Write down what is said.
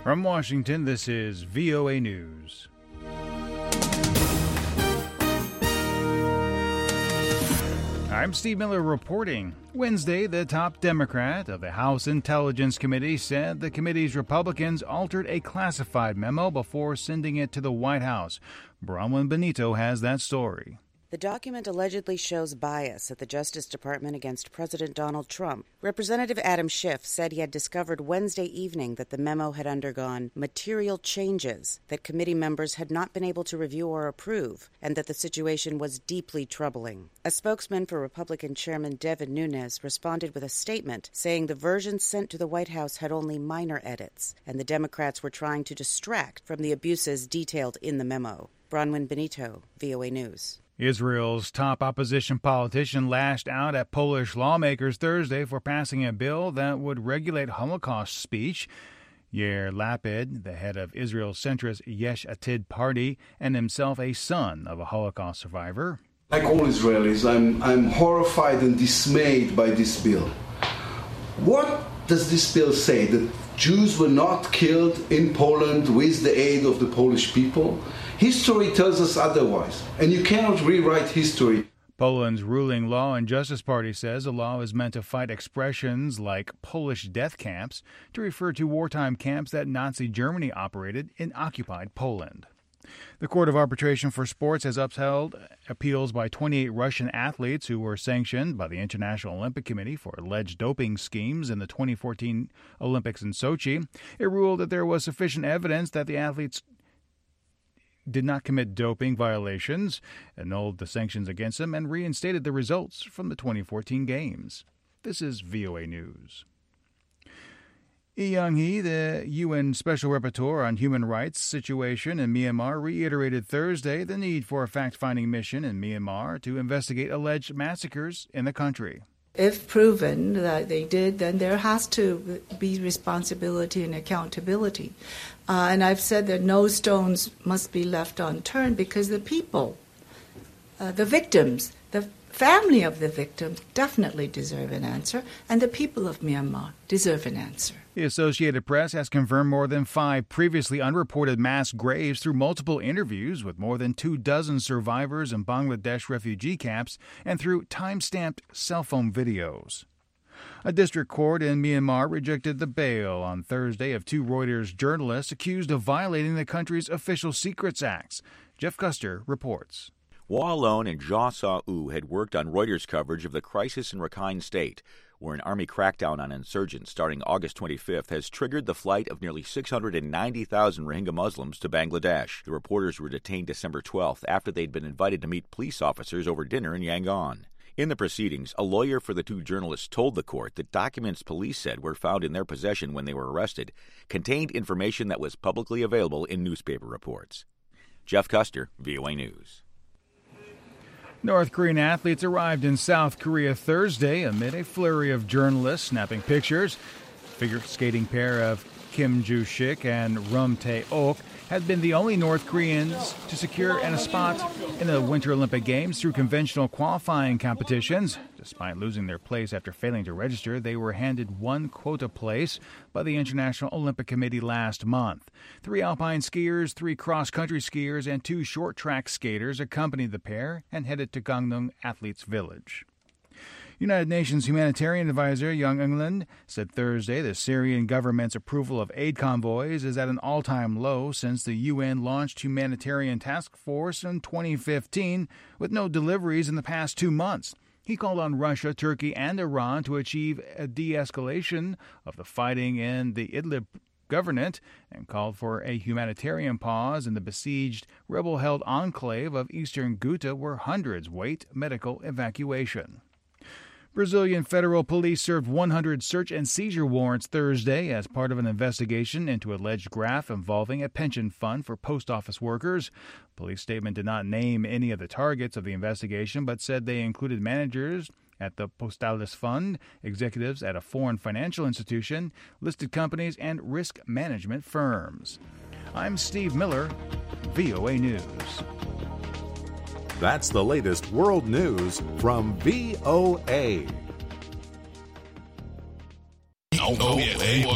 From Washington, this is VOA News. I'm Steve Miller reporting. Wednesday, the top Democrat of the House Intelligence Committee said the committee's Republicans altered a classified memo before sending it to the White House. Bronwyn Benito has that story. The document allegedly shows bias at the Justice Department against President Donald Trump. Representative Adam Schiff said he had discovered Wednesday evening that the memo had undergone material changes that committee members had not been able to review or approve, and that the situation was deeply troubling. A spokesman for Republican Chairman Devin Nunes responded with a statement saying the version sent to the White House had only minor edits, and the Democrats were trying to distract from the abuses detailed in the memo. Bronwyn Benito, VOA News. Israel's top opposition politician lashed out at Polish lawmakers Thursday for passing a bill that would regulate Holocaust speech. Yair Lapid, the head of Israel's centrist Yesh Atid party, and himself a son of a Holocaust survivor. Like all Israelis, I'm horrified and dismayed by this bill. What does this bill say? That Jews were not killed in Poland with the aid of the Polish people? History tells us otherwise, and you cannot rewrite history. Poland's ruling Law and Justice Party says the law is meant to fight expressions like Polish death camps to refer to wartime camps that Nazi Germany operated in occupied Poland. The Court of Arbitration for Sports has upheld appeals by 28 Russian athletes who were sanctioned by the International Olympic Committee for alleged doping schemes in the 2014 Olympics in Sochi. It ruled that there was sufficient evidence that the athletes did not commit doping violations, annulled the sanctions against them, and reinstated the results from the 2014 Games. This is VOA News. Lee Young-hee, the UN Special Rapporteur on Human Rights situation in Myanmar, reiterated Thursday the need for a fact-finding mission in Myanmar to investigate alleged massacres in the country. If proven that they did, then there has to be responsibility and accountability. And I've said that no stones must be left unturned because the people, the victims, the family of the victims definitely deserve an answer, and the people of Myanmar deserve an answer. The Associated Press has confirmed more than 5 previously unreported mass graves through multiple interviews with more than 24 survivors in Bangladesh refugee camps and through time-stamped cell phone videos. A district court in Myanmar rejected the bail on Thursday of 2 Reuters journalists accused of violating the country's Official Secrets Acts. Jeff Custer reports. Wa Lone and Jia Sa-u had worked on Reuters coverage of the crisis in Rakhine State, where an army crackdown on insurgents starting August 25th has triggered the flight of nearly 690,000 Rohingya Muslims to Bangladesh. The reporters were detained December 12th after they'd been invited to meet police officers over dinner in Yangon. In the proceedings, a lawyer for the 2 journalists told the court that documents police said were found in their possession when they were arrested contained information that was publicly available in newspaper reports. Jeff Custer, VOA News. North Korean athletes arrived in South Korea Thursday amid a flurry of journalists snapping pictures. Figure skating pair of Kim Joo-sik and Rum Tae-ok had been the only North Koreans to secure a spot in the Winter Olympic Games through conventional qualifying competitions. Despite losing their place after failing to register, they were handed 1 quota place by the International Olympic Committee last month. 3 alpine skiers, 3 cross-country skiers, and 2 short-track skaters accompanied the pair and headed to Gangneung Athletes Village. United Nations humanitarian advisor Young England said Thursday the Syrian government's approval of aid convoys is at an all-time low since the UN launched humanitarian task force in 2015, with no deliveries in the past 2 months. He called on Russia, Turkey, and Iran to achieve a de-escalation of the fighting in the Idlib Governorate and called for a humanitarian pause in the besieged, rebel-held enclave of eastern Ghouta, where hundreds wait medical evacuation. Brazilian federal police served 100 search and seizure warrants Thursday as part of an investigation into alleged graft involving a pension fund for post office workers. Police statement did not name any of the targets of the investigation, but said they included managers at the Postales Fund, executives at a foreign financial institution, listed companies, and risk management firms. I'm Steve Miller, VOA News. That's the latest world news from VOA.